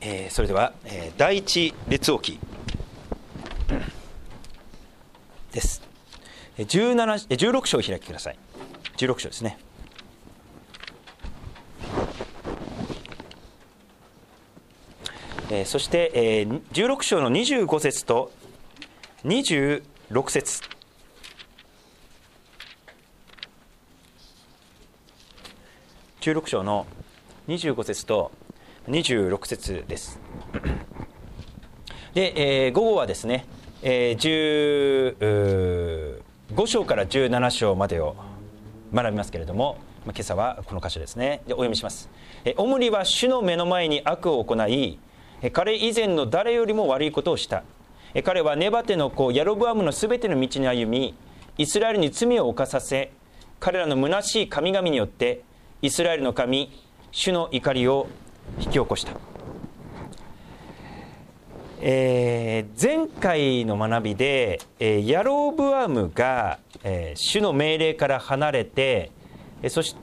それでは、第一列王記です。16章を開きください。16章ですね。そして、16章の25節と26節。16章の25節と26節です。で、午後はですね、15章から17章までを学びますけれども、今朝はこの箇所ですね。でお読みします。オムリは主の目の前に悪を行い、彼以前の誰よりも悪いことをした。彼はネバテの子ヤロブアムのすべての道に歩み、イスラエルに罪を犯させ、彼らの虚しい神々によってイスラエルの神主の怒りを引き起こした。前回の学びで、ヤロブアムが、主の命令から離れて、そして、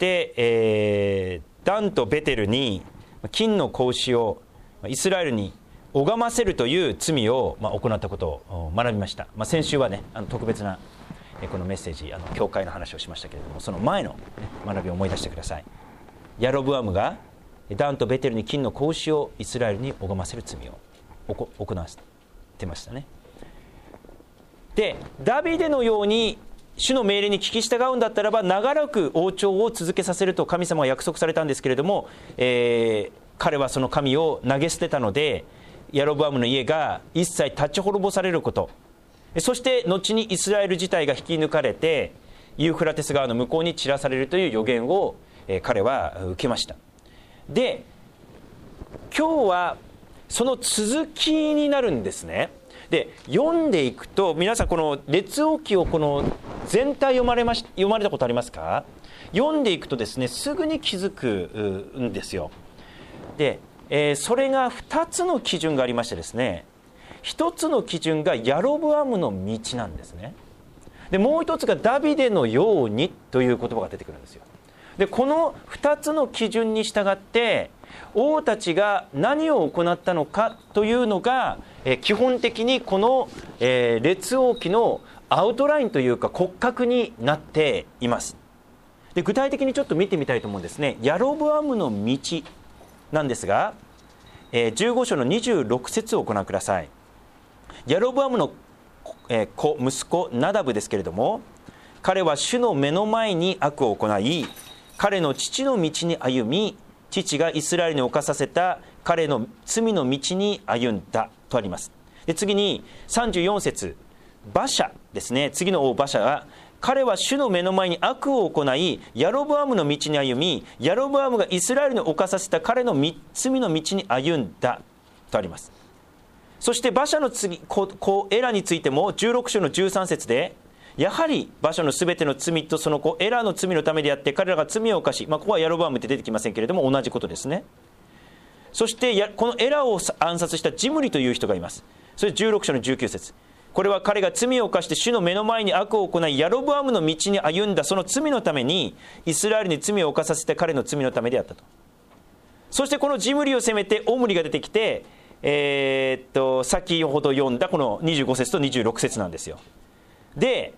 ダンとベテルに金の格子をイスラエルに拝ませるという罪を、行ったことを学びました。先週はね、特別なこのメッセージ、教会の話をしましたけれども、その前の学びを思い出してください。ヤロブアムがダンとベテルに金の格子をイスラエルに拝ませる罪を行わせてましたね。で、ダビデのように主の命令に聞き従うんだったらば、長らく王朝を続けさせると神様は約束されたんですけれども、彼はその神を投げ捨てたので、ヤロブアムの家が一切立ち滅ぼされること、そして後にイスラエル自体が引き抜かれてユーフラテス川の向こうに散らされるという予言を、彼は受けました。で、今日はその続きになるんですね。で、読んでいくと、皆さんこの列王記をこの全体読まれたことありますか？読んでいくとですね、すぐに気づくんですよ。で、それが2つの基準がありましてですね、1つの基準がヤロブアムの道なんですね。で、もう1つがダビデのようにという言葉が出てくるんですよ。で、この2つの基準に従って王たちが何を行ったのかというのが、基本的にこの、列王記のアウトラインというか骨格になっています。で、具体的にちょっと見てみたいと思うんですね。ヤロブアムの道なんですが、15章の26節をご覧ください。ヤロブアムの息子ナダブですけれども、彼は主の目の前に悪を行い、彼の父の道に歩み、父がイスラエルに犯させた彼の罪の道に歩んだとあります。で、次に34節、バシャですね。次の王バシャは、彼は主の目の前に悪を行い、ヤロブアムの道に歩み、ヤロブアムがイスラエルに犯させた彼の罪の道に歩んだとあります。そしてバシャの次、子エラについても16章の13節で、やはりバシャのすべての罪とその子エラの罪のためであって、彼らが罪を犯し、ここはヤロブアムって出てきませんけれども、同じことですね。そしてこのエラを暗殺したジムリという人がいます。それ16章の19節、これは彼が罪を犯して主の目の前に悪を行い、ヤロブアムの道に歩んだその罪のためにイスラエルに罪を犯させて彼の罪のためであったと。そしてこのジムリを責めてオムリが出てきて、先ほど読んだこの25節と26節なんですよ。で、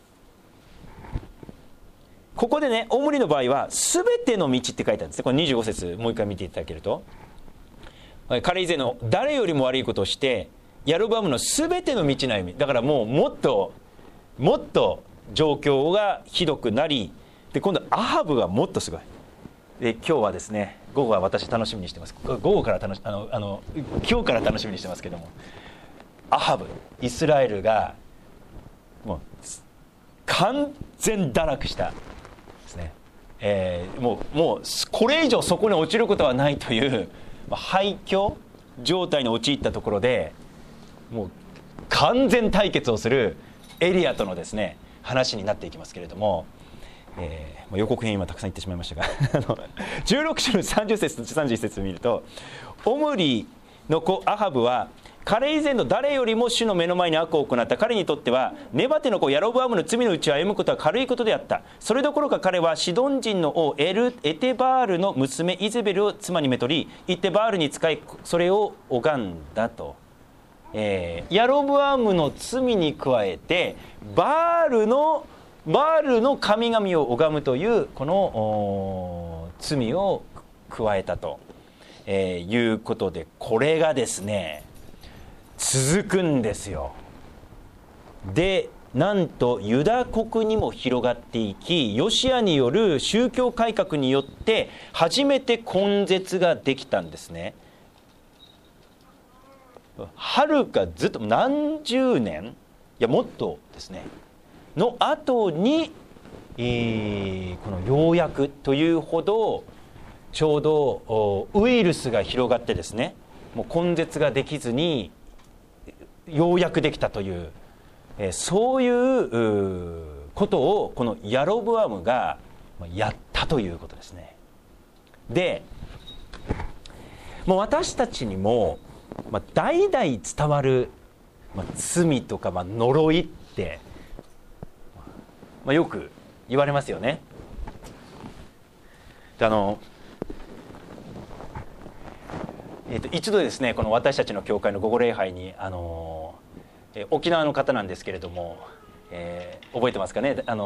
ここでね、オムリの場合はすべての道って書いてあるんですね。この25節もう一回見ていただけると、彼以前の誰よりも悪いことをしてヤロブアムのすべての道の歩み、だからもうもっと状況がひどくなり、で今度アハブがもっとすごい。で、今日はですね、午後は私楽しみにしてます。午後から今日から楽しみにしてますけども、アハブ、イスラエルがもう完全堕落したですね。もうこれ以上そこに落ちることはないという廃墟状態に陥ったところで、もう完全対決をするエリアとのですね話になっていきますけれども、予告編今たくさん言ってしまいましたが16章の30節と31節を見ると、オムリの子アハブは彼以前の誰よりも主の目の前に悪を行った。彼にとってはネバテの子ヤロブアムの罪のうちを歩むことは軽いことであった。それどころか彼はシドン人の王エテバールの娘イゼベルを妻にめとり、行ってバールに仕いそれを拝んだと。ヤロブアムの罪に加えてバールの神々を拝むというこの罪を加えたと、いうことで、これがですね続くんですよ。でなんとユダ国にも広がっていき、ヨシアによる宗教改革によって初めて根絶ができたんですね。はるかずっと何十年、いやもっとですねの後に、このようやくというほどちょうどウイルスが広がってですね、もう根絶ができずにようやくできたという、そういうことをこのヤロブアムがやったということですね。でもう私たちにも、代々伝わる、罪とか、呪いって、よく言われますよね。で一度ですね、この私たちの教会の午後礼拝に沖縄の方なんですけれども、覚えてますかね。なん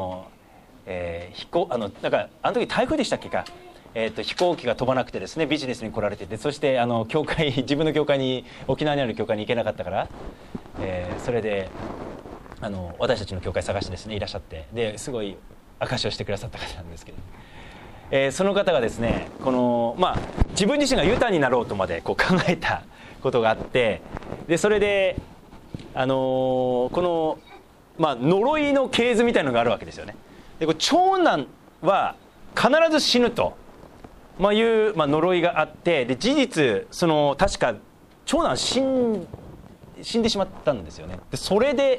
かあの時台風でしたっけか、飛行機が飛ばなくてですねビジネスに来られてて、そして教会自分の教会に沖縄にある教会に行けなかったから、それで私たちの教会探してですねいらっしゃって、ですごい証しをしてくださった方なんですけど、その方がですねこの、自分自身がユタになろうとまでこう考えたことがあって、でそれでこの、呪いの系図みたいなのがあるわけですよね。でこれ長男は必ず死ぬと、いう、呪いがあって、で事実確か長男死んでしまったんですよね。でそれで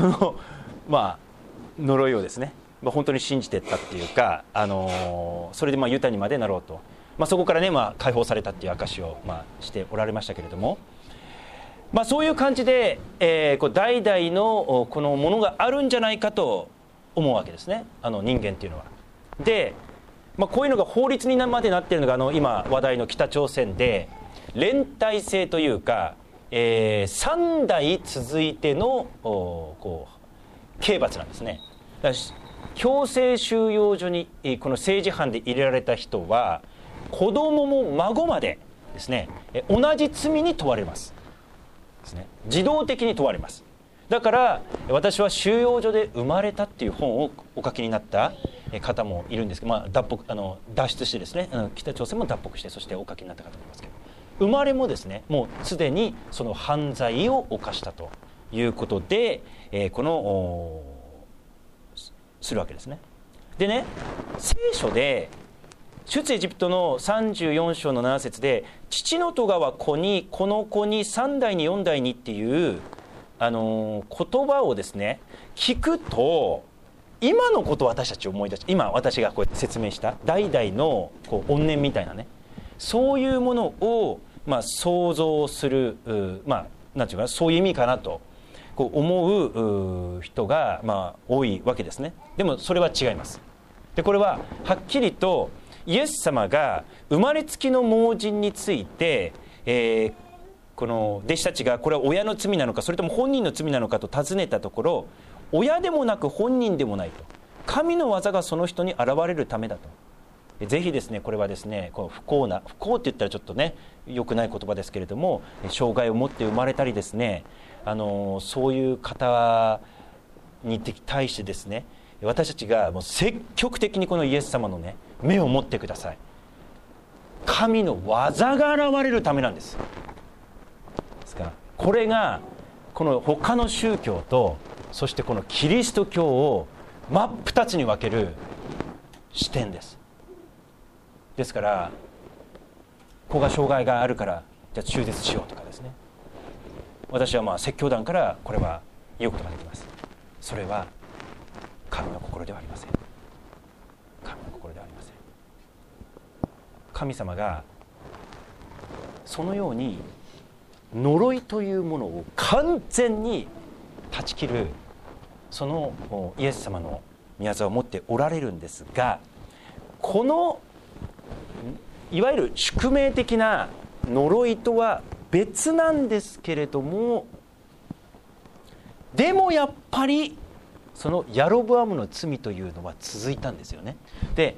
呪いをですね、本当に信じていったっていうか、それでユタにまでなろうと、そこからね、解放されたっていう証を、しておられましたけれども、そういう感じで、代々のこのものがあるんじゃないかと思うわけですね、人間っていうのは。で、こういうのが法律にまでなっているのが今話題の北朝鮮で連帯制というか、3代続いての刑罰なんですね。だから強制収容所にこの政治犯で入れられた人は子供も孫までですね同じ罪に問われますですね。自動的に問われます。だから私は収容所で生まれたっていう本をお書きになった方もいるんですけど、脱出してですね北朝鮮も脱北して、そしてお書きになった方もいますけど、生まれもですねもうすでにその犯罪を犯したということで、するわけですね。でね、聖書で出エジプトの34章の7節で父の咎は子に子の子に3代に4代にっていう言葉をですね聞くと、今のことを私たち思い出して、今私がこうやって説明した代々の怨念みたいなね、そういうものを想像する、なんていうかそういう意味かなと思う人が多いわけですね。でもそれは違います。でこれははっきりとイエス様が生まれつきの盲人について、この弟子たちがこれは親の罪なのかそれとも本人の罪なのかと尋ねたところ、親でもなく本人でもないと、神の技がその人に現れるためだと。ぜひですねこれはですねこの不幸って言ったらちょっとね良くない言葉ですけれども、障害を持って生まれたりですねそういう方に対してですね私たちがもう積極的にこのイエス様のね目を持ってください。神の技が現れるためなんです。ですからこれがこの他の宗教とそしてこのキリスト教を真っ二つに分ける視点です。ですから子が障害があるからじゃあ中絶しようとかですね、私は説教団からこれは言うことができます。それは神の心ではありません。神の心ではありません。神様がそのように呪いというものを完全に断ち切るそのイエス様の御業を持っておられるんですが、このいわゆる宿命的な呪いとは別なんですけれども、でもやっぱりそのヤロブアムの罪というのは続いたんですよね。で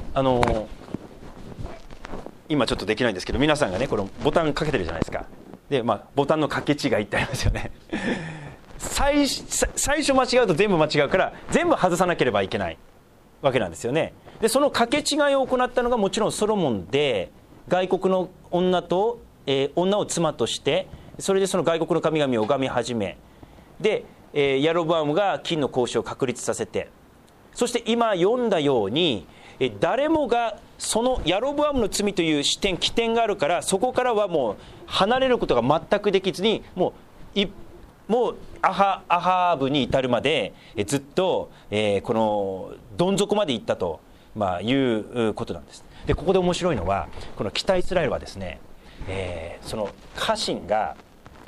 今ちょっとできないんですけど、皆さんがねこのボタンかけてるじゃないですか。で、ボタンの掛け違いってありますよね。最初間違うと全部間違うから全部外さなければいけないわけなんですよね。でその掛け違いを行ったのがもちろんソロモンで、外国の女を妻として、それでその外国の神々を拝み始め、でヤロブアムが金の格子を確立させて、そして今読んだように誰もがそのヤロブアムの罪という起点があるから、そこからはもう離れることが全くできずに、もうアハブに至るまでずっとこのどん底まで行ったということなんです。でここで面白いのは、この北イスラエルはですね、その家臣が、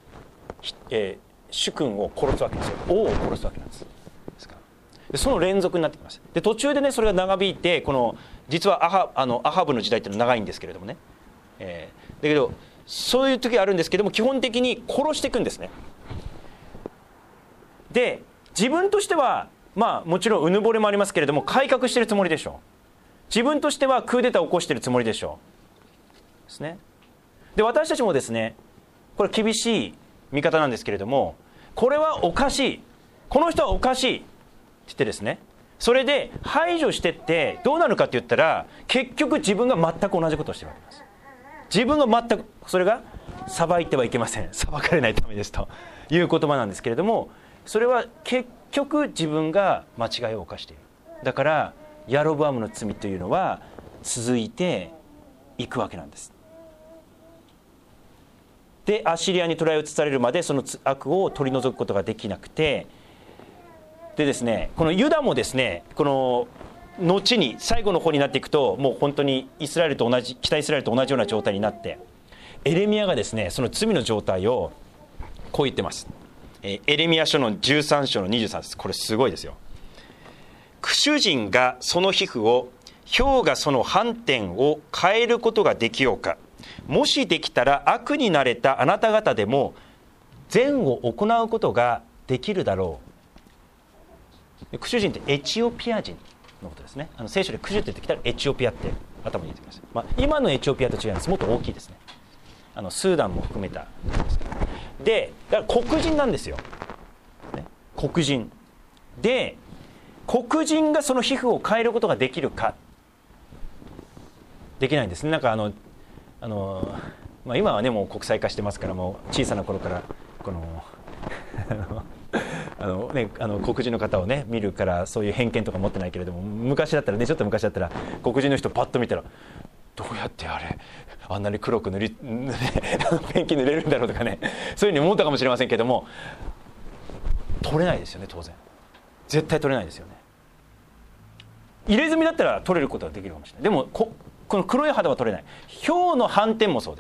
主君を殺すわけですよ。王を殺すわけなんです。でその連続になってきます。で途中でねそれが長引いて、この実はアハブの時代っていうのは長いんですけれどもね、だけどそういう時があるんですけども、基本的に殺していくんですね。で自分としてはもちろんうぬぼれもありますけれども、改革してるつもりでしょう。自分としてはクーデターを起こしてるつもりでしょうですね。で私たちもですね、これ厳しい見方なんですけれども、これはおかしい、この人はおかしいって言ってですね、それで排除してってどうなるかって言ったら、結局自分が全く同じことをしてるわけです。自分が全く、それが裁いてはいけません、裁かれないためですという言葉なんですけれども、それは結局自分が間違いを犯している。だからヤロブアムの罪というのは続いていくわけなんです。でアッシリアに捕らえ移されるまでその悪を取り除くことができなくて、でですね、このユダもですね、この後に最後の方になっていくと、もう本当に北イスラエルと同じような状態になって、エレミヤがですねその罪の状態をこう言ってます。エレミヤ書の13章の23節、これすごいですよ。苦主人がその皮膚を、雹がその斑点を変えることができようか。もしできたら悪に慣れたあなた方でも善を行うことができるだろう。苦主人ってエチオピア人のことですね。聖書で苦主って言ってきたらエチオピアって頭に入れてください。今のエチオピアと違います。もっと大きいですね。スーダンも含めたで、だから黒人なんですよ、ね、黒人で、黒人がその皮膚を変えることができるか、できないんですね。なんか今はねもう国際化してますから、もう小さな頃からこの黒人の方をね見るからそういう偏見とか持ってないけれども、昔だったらね、ちょっと昔だったら黒人の人パッと見たら、どうやってあんなに黒くペンキ塗れるんだろうとかね、そういうふうに思ったかもしれませんけども、取れないですよね。当然絶対取れないですよね。入れ墨だったら取れることはできるかもしれない。でもこの黒い肌は取れない。豹の斑点もそうです。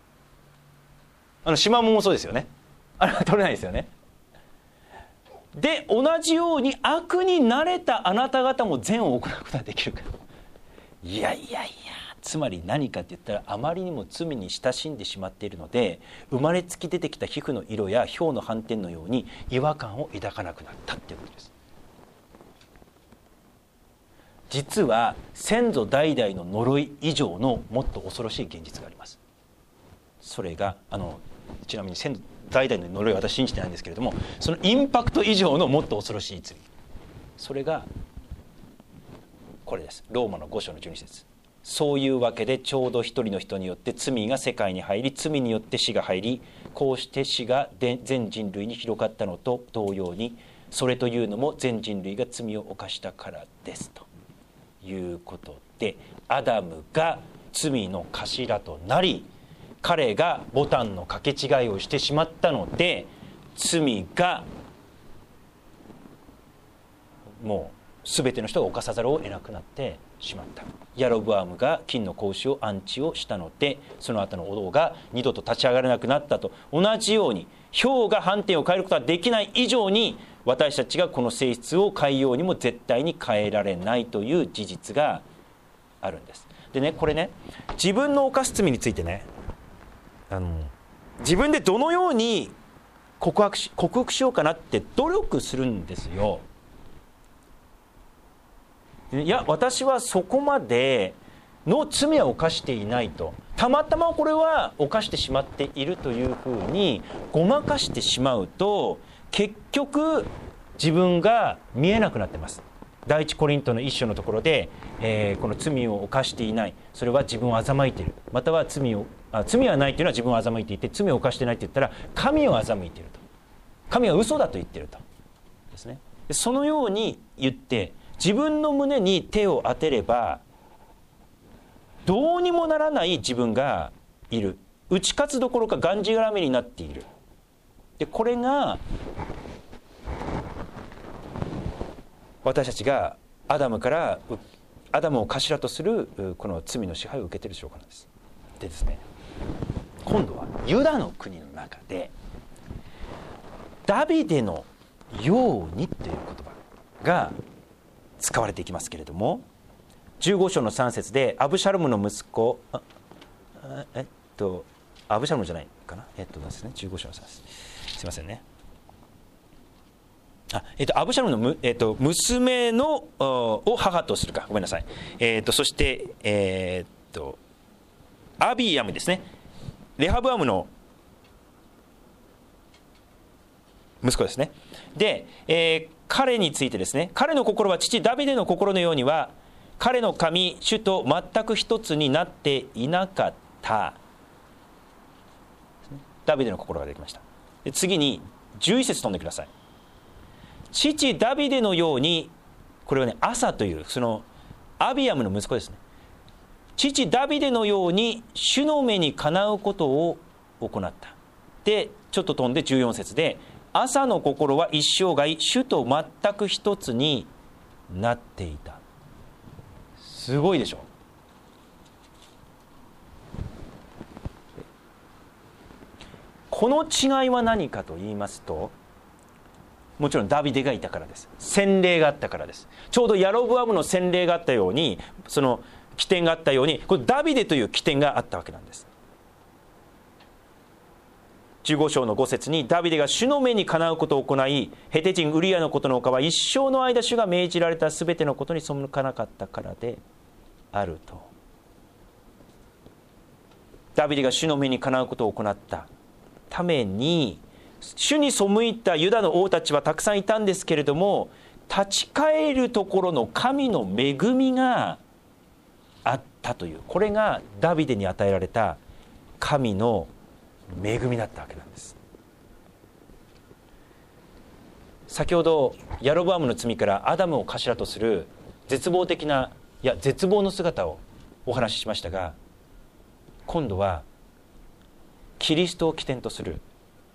シマウマもそうですよね。あれは取れないですよね。で同じように悪に慣れたあなた方も善を行うことができるか。いや、つまり何かって言ったら、あまりにも罪に親しんでしまっているので、生まれつき出てきた皮膚の色や豹の斑点のように違和感を抱かなくなったっていうことです。実は先祖代々の呪い以上のもっと恐ろしい現実があります。それがちなみに先祖代々の呪いは私信じてないんですけれども、そのインパクト以上のもっと恐ろしい罪、それがこれです。ローマの5章の12節。そういうわけでちょうど一人の人によって罪が世界に入り、罪によって死が入り、こうして死が全人類に広がったのと同様に、それというのも全人類が罪を犯したからですということで、アダムが罪の頭となり、彼がボタンの掛け違いをしてしまったので、罪がもう全ての人が犯さざるを得なくなってしまった。ヤロブアムが金の格子を安置をしたので、その後の王が二度と立ち上がれなくなったと同じように、氷が斑点を変えることはできない以上に、私たちがこの性質を変えようにも絶対に変えられないという事実があるんです。でね、これね、自分の犯す罪についてね、自分でどのように克服しようかなって努力するんですよ。いや、私はそこまでの罪は犯していないと、たまたまこれは犯してしまっているというふうにごまかしてしまうと、結局自分が見えなくなってます。第一コリントの一章のところで、この罪を犯していない、それは自分を欺いている、または罪はないというのは自分を欺いていて、罪を犯してないと言ったら神を欺いていると、神は嘘だと言っているとですね。そのように言って、自分の胸に手を当てればどうにもならない自分がいる、打ち勝つどころかがんじがらめになっている。でこれが私たちがアダムを頭とするこの罪の支配を受けている証拠なんです。でですね、今度はユダの国の中でダビデのようにという言葉が使われていきますけれども、15章の3節でアブシャロムの息子アブシャロムじゃないかな、ですね、15章の3節、すいませんね、アブシャロムの、娘のを母とするか、ごめんなさい、そしてアビヤムですね、レハブアムの息子ですね。で、彼についてですね、彼の心は父ダビデの心のようには彼の神主と全く一つになっていなかった。ダビデの心ができました。で次に11節飛んでください。父ダビデのように、これはね、アサというそのアビヤムの息子ですね。父ダビデのように主の目にかなうことを行った。でちょっと飛んで14節で、アサの心は一生涯主と全く一つになっていた。すごいでしょ。この違いは何かと言いますと、もちろんダビデがいたからです。洗礼があったからです。ちょうどヤロブアムの洗礼があったように、その起点があったように、これダビデという起点があったわけなんです。15章の5節に、ダビデが主の目にかなうことを行い、ヘテ人ウリアのことのほかは一生の間主が命じられたすべてのことに背かなかったからであると。ダビデが主の目にかなうことを行ったために、主に背いたユダの王たちはたくさんいたんですけれども、立ち返るところの神の恵みがあったという、これがダビデに与えられた神の恵みだったわけなんです。先ほどヤロブアムの罪からアダムを頭とする絶望的な、いや絶望の姿をお話ししましたが、今度はキリストを起点とする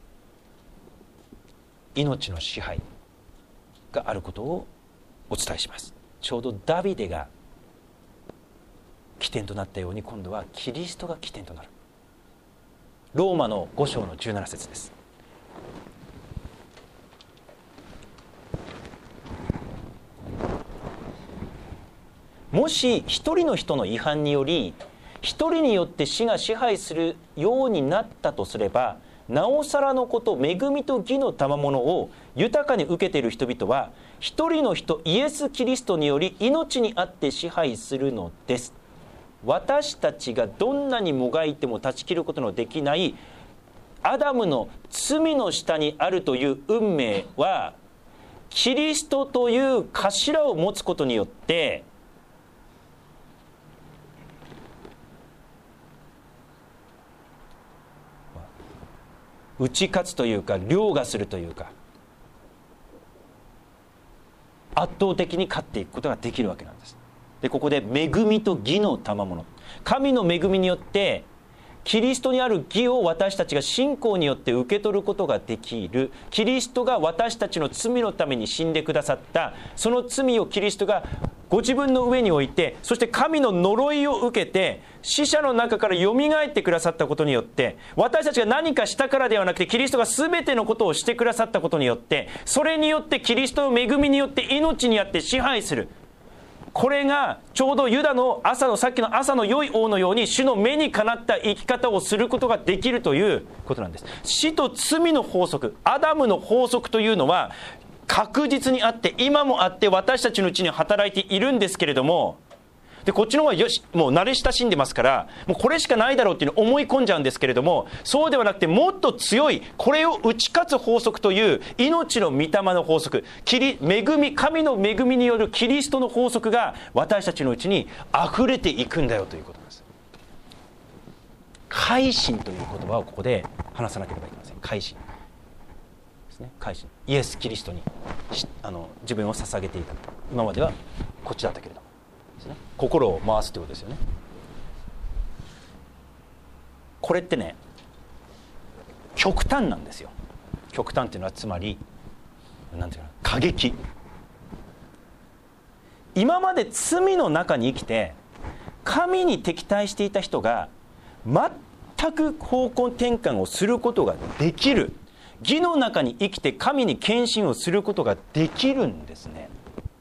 命の支配があることをお伝えします。ちょうどダビデが起点となったように、今度はキリストが起点となる。ローマの5章の17節です。もし一人の人の違反により一人によって死が支配するようになったとすれば、なおさらのこと、恵みと義の賜物を豊かに受けている人々は一人の人イエス・キリストにより命にあって支配するのです。私たちがどんなにもがいても断ち切ることのできないアダムの罪の下にあるという運命は、キリストという頭を持つことによって打ち勝つというか、凌駕するというか、圧倒的に勝っていくことができるわけなんです。でここで恵みと義の賜物、神の恵みによってキリストにある義を私たちが信仰によって受け取ることができる。キリストが私たちの罪のために死んでくださった。その罪をキリストがご自分の上に置いて、そして神の呪いを受けて死者の中からよみがえってくださったことによって、私たちが何かしたからではなくて、キリストが全てのことをしてくださったことによって、それによってキリストの恵みによって命にあって支配する。これがちょうどユダの朝の、さっきの朝の良い王のように主の目にかなった生き方をすることができるということなんです。死と罪の法則、アダムの法則というのは確実にあって、今もあって、私たちのうちに働いているんですけれども、でこっちの方がよし、もう慣れ親しんでますから、もうこれしかないだろうっていうのを思い込んじゃうんですけれども、そうではなくて、もっと強い、これを打ち勝つ法則という命の御霊の法則、恵み、神の恵みによるキリストの法則が私たちのうちに溢れていくんだよということです。改心という言葉をここで話さなければいけません。改心ですね。改心、イエス・キリストに自分を捧げていた。今まではこっちだったけれども、心を回すということですよね。これってね、極端なんですよ。極端っていうのはつまりなんていうか、過激。今まで罪の中に生きて神に敵対していた人が全く方向転換をすることができる。義の中に生きて神に献身をすることができるんですね。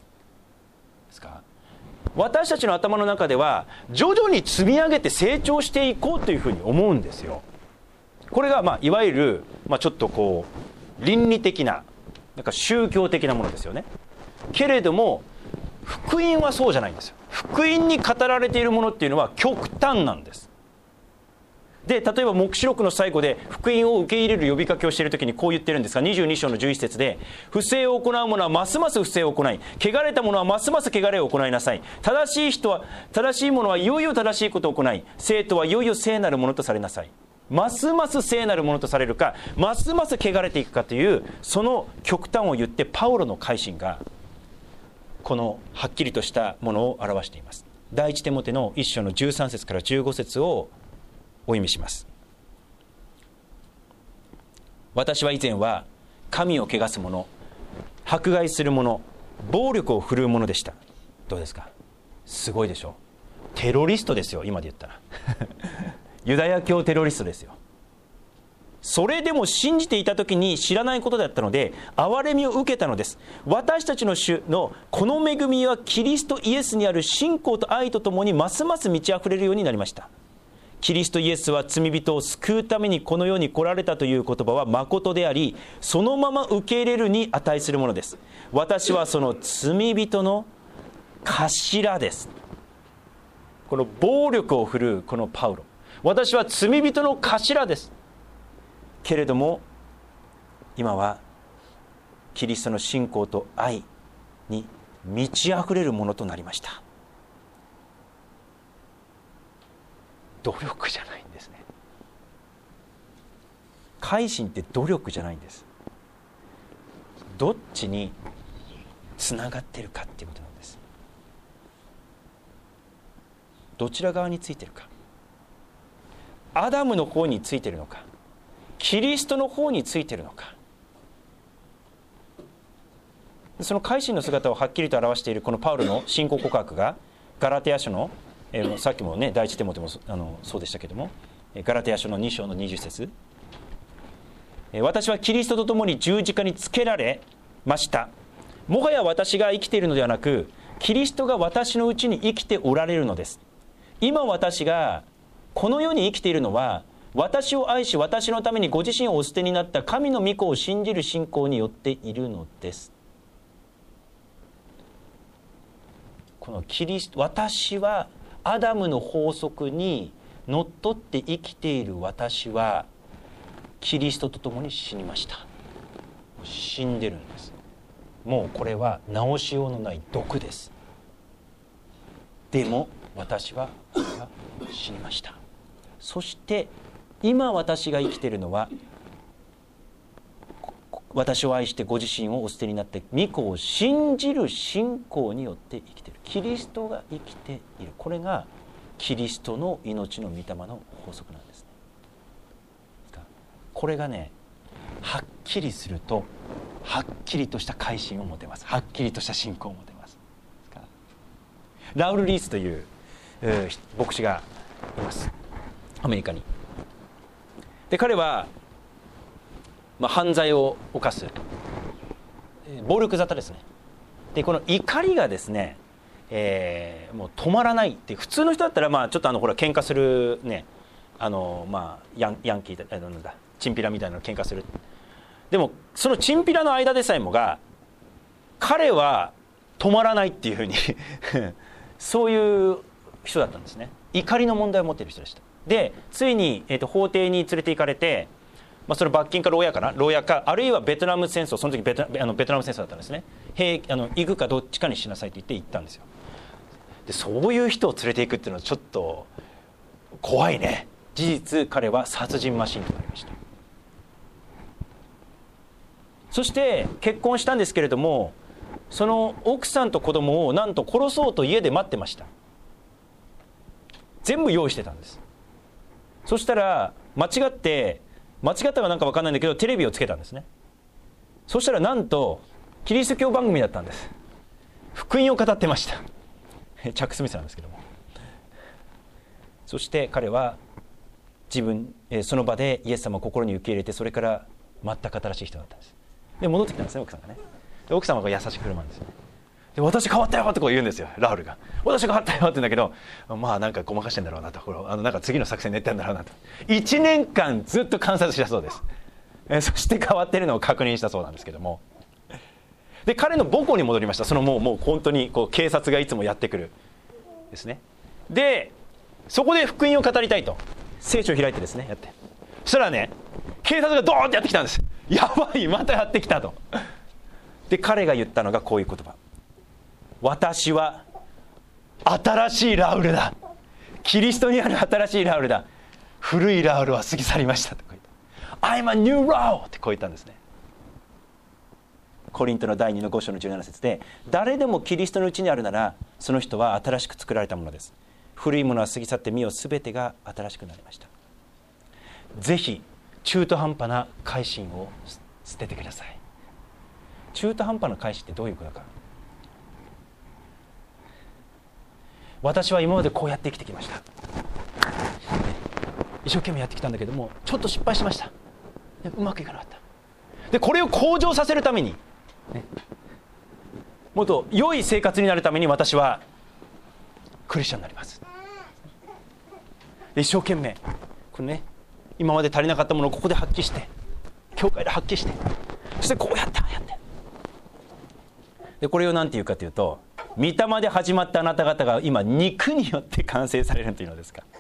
私たちの頭の中では徐々に積み上げて成長していこうというふうに思うんですよ。これがいわゆるちょっとこう倫理的な、なんか宗教的なものですよね。けれども福音はそうじゃないんですよ。福音に語られているものっていうのは極端なんです。で、例えば黙示録の最後で福音を受け入れる呼びかけをしているときにこう言ってるんですが、22章の11節で、不正を行う者はますます不正を行い、汚れた者はますます汚れを行いなさい。正しい人は、正しい者はいよいよ正しいことを行い、聖徒はいよいよ聖なるものとされなさい。ますます聖なるものとされるか、ますます汚れていくかという、その極端を言って、パウロの改心がこのはっきりとしたものを表しています。第一テモテの1章の13節から15節をお読みします。私は以前は神を汚す者、迫害する者、暴力を振るう者でした。どうですか？すごいでしょ。テロリストですよ、今で言ったらユダヤ教テロリストですよ。それでも信じていた時に知らないことだったので憐れみを受けたのです。私たちの主のこの恵みはキリストイエスにある信仰と愛とともにますます満ち溢れるようになりました。キリストイエスは罪人を救うためにこの世に来られたという言葉は誠であり、そのまま受け入れるに値するものです。私はその罪人の頭です。この暴力を振るうこのパウロ、私は罪人の頭です。けれども今はキリストの信仰と愛に満ち溢れるものとなりました。努力じゃないんですね。改心って努力じゃないんです。どっちにつながっているかっていうことなんです。どちら側についているか。アダムの方についているのか、キリストの方についているのか。その改心の姿をはっきりと表しているこのパウロの信仰告白がガラテヤ書のさっきもね、第一テモテもそうでしたけども、ガラテヤ書の2章の20節、私はキリストと共に十字架につけられました。もはや私が生きているのではなく、キリストが私のうちに生きておられるのです。今私がこの世に生きているのは、私を愛し私のためにご自身をお捨てになった神の御子を信じる信仰によっているのです。このキリスト、私はアダムの法則にのっとって生きている私はキリストと共に死にました。死んでるんです。もうこれは直しようのない毒です。でも私は死にました。そして今私が生きているのは、私を愛してご自身をお捨てになって御子を信じる信仰によって生きている。キリストが生きている。これがキリストの命の御霊の法則なんですね。 これがねはっきりするとはっきりとした改心を持てます。はっきりとした信仰を持てます。ラウル・リースという、牧師がいます、アメリカに。で彼は、犯罪を犯す暴力沙汰ですね。でこの怒りがですね、もう止まらないって。普通の人だったらちょっとほら喧嘩するね、ヤンキーなんだチンピラみたいなの喧嘩する。でもそのチンピラの間でさえもが彼は止まらないっていうふうにそういう人だったんですね。怒りの問題を持っている人でした。でついに、法廷に連れて行かれて、それ罰金か牢屋か、あるいはベトナム戦争、その時ベトナム戦争だったんですね。行くかどっちかにしなさいと言って行ったんですよ。でそういう人を連れていくっていうのはちょっと怖いね。事実彼は殺人マシンとなりました。そして結婚したんですけれども、その奥さんと子供をなんと殺そうと家で待ってました。全部用意してたんです。そしたら間違ったかなんか分かんないんだけどテレビをつけたんですね。そしたらなんとキリスト教番組だったんです。福音を語ってました。チャック・スミスなんですけども。そして彼はその場でイエス様を心に受け入れて、それから全く新しい人だったんです。で戻ってきたんですね、奥さんがね。で奥様が優しく振る舞うんですよね。で私変わったよってこう言うんですよ、ラウルが。私変わったよって言うんだけど、なんかごまかしてんだろうなと、なんか次の作戦練ってんだろうなと。1年間ずっと観察したそうです。そして変わっているのを確認したそうなんですけども、で彼の母校に戻りました。そのもう本当に警察がいつもやってくるですね。でそこで福音を語りたいと聖書を開いてですねやって、そしたらね警察がドーンってやってきたんです。やばい、またやってきたと。で彼が言ったのがこういう言葉。私は新しいラウルだ。キリストにある新しいラウルだ。古いラウルは過ぎ去りましたとこう言った。I'm a new Raul ってこう言ったんですね。コリントの第2の5章の17節で、誰でもキリストのうちにあるならその人は新しく作られたものです。古いものは過ぎ去って見よすべてが新しくなりました。ぜひ中途半端な改心を捨ててください。中途半端な改心ってどういうことか。私は今までこうやって生きてきました。一生懸命やってきたんだけどもちょっと失敗しました。うまくいかなかった。でこれを向上させるために、もっと良い生活になるために私はクリスチャンになります。で一生懸命これね、今まで足りなかったものをここで発揮して、教会で発揮して、そしてこうやってでこれを何て言うかというと、御霊で始まったあなた方が今肉によって完成されるというのですか。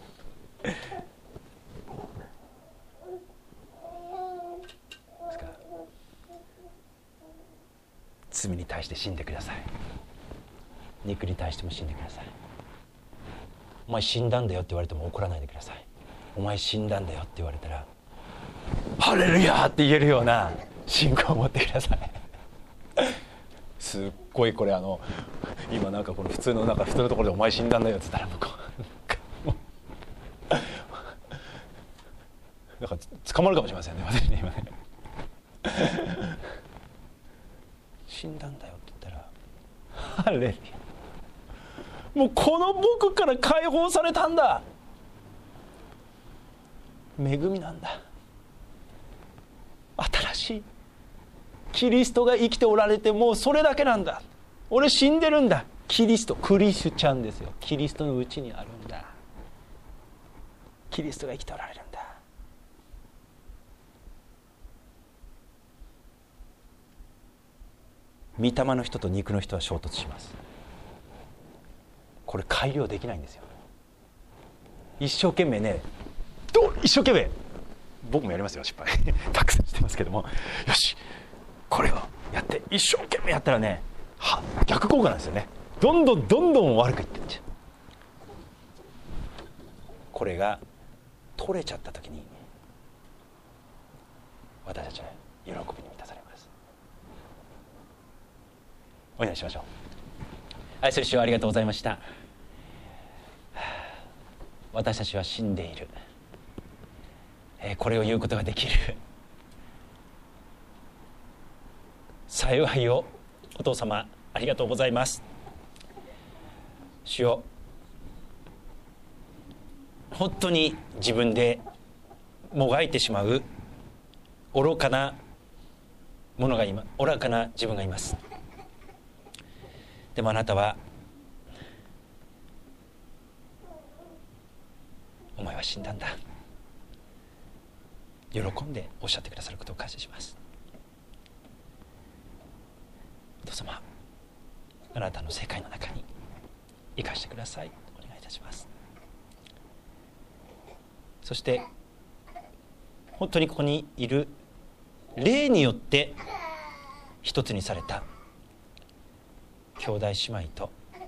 罪に対して死んでください。肉に対しても死んでください。お前死んだんだよって言われても怒らないでください。お前死んだんだよって言われたらハレルヤって言えるような信仰を持ってください。すっごいこれ今なんかこの普通のところでお前死んだんだよって言ったらなんか捕まるかもしれませんね、私ね今ね。死んだんだよって言ったらハレルヤ、もうこの僕から解放されたんだ、恵みなんだ、新しいキリストが生きておられて、もうそれだけなんだ、俺死んでるんだ、キリスト、クリスチャンですよ、キリストのうちにあるんだ、キリストが生きておられるんだ。御霊の人と肉の人は衝突します。これ改良できないんですよ。一生懸命ね、一生懸命僕もやりますよ、失敗たくさんしてますけども、よしこれをやって一生懸命やったらね、逆効果なんですよね。どんどん悪くいってっちゃう。これが取れちゃった時に私たちは喜びに満たされます。お願いしましょう。愛する主よ、ありがとうございました。私たちは死んでいる、 これを言うことができる幸いをお父様ありがとうございます。主よ、本当に自分でもがいてしまう愚かなものが愚かな自分がいます。でもあなたはお前は死んだんだ、喜んでおっしゃってくださることを感謝します。お父様、あなたの世界の中に生かしてください。お願いいたします。そして本当にここにいる霊によって一つにされた兄弟姉妹と、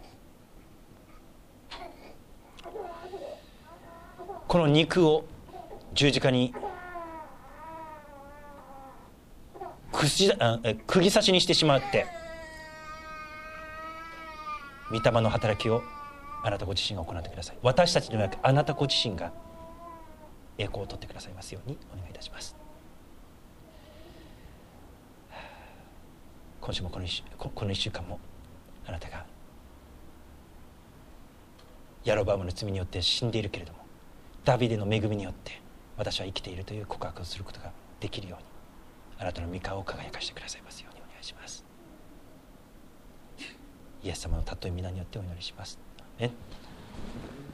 この肉を十字架に釘刺しにしてしまって、御霊の働きをあなたご自身が行ってください。私たちではなくあなたご自身が栄光を取ってくださいますようにお願いいたします。今週もこの1週間もあなたがヤロバームの罪によって死んでいるけれども、ダビデの恵みによって私は生きているという告白をすることができるように、あなたの御顔を輝かしてくださいますようにお願いします。イエス様の尊い皆によってお祈りします。